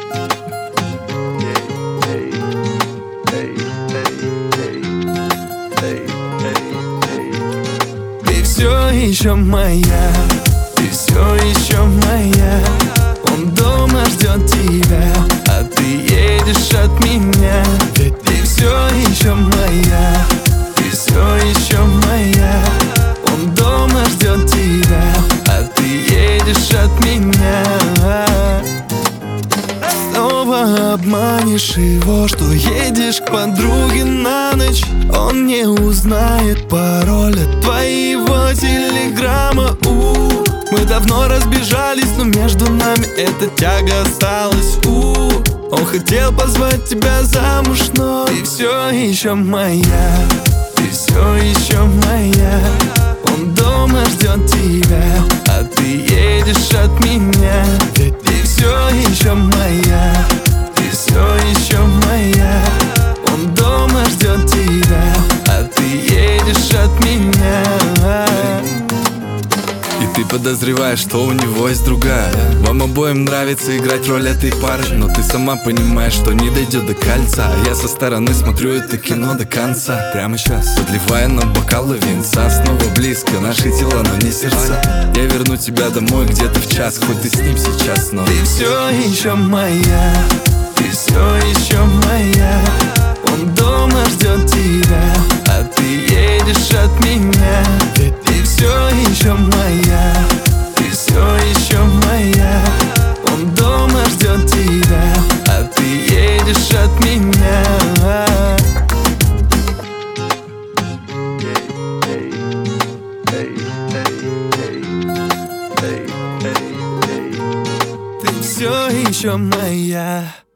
Ты все еще моя, ты все еще моя. Он дома ждет тебя, а ты едешь от меня. Ведь ты все еще моя, ты все еще моя. Он дома ждет тебя, а ты едешь от меня. Снова обманешь его, что едешь к подруге на ночь. Он не узнает пароль от твоего телеграмма. Мы давно разбежались, но между нами эта тяга осталась. Он хотел позвать тебя замуж, но ты все еще моя, ты все еще моя. Он дома ждет тебя, а ты едешь от меня. Ведь ты все еще моя, ты все еще моя. Он дома ждет тебя, а ты едешь от меня. И ты подозреваешь, что у него есть другая. Вам обоим нравится играть роль этой пары, но ты сама понимаешь, что не дойдет до кольца. А я со стороны смотрю это кино до конца. Прямо сейчас, подливая нам бокалы винца. Снова близко наши тела, но не сердца. Я верну тебя домой где-то в час, хоть ты с ним сейчас, но ты все еще моя, ты все еще моя. Он дома ждет тебя, а ты едешь от меня. Ведь ты все еще моя, ты все еще моя. Он дома ждет тебя, а ты едешь от меня. Ты все еще моя.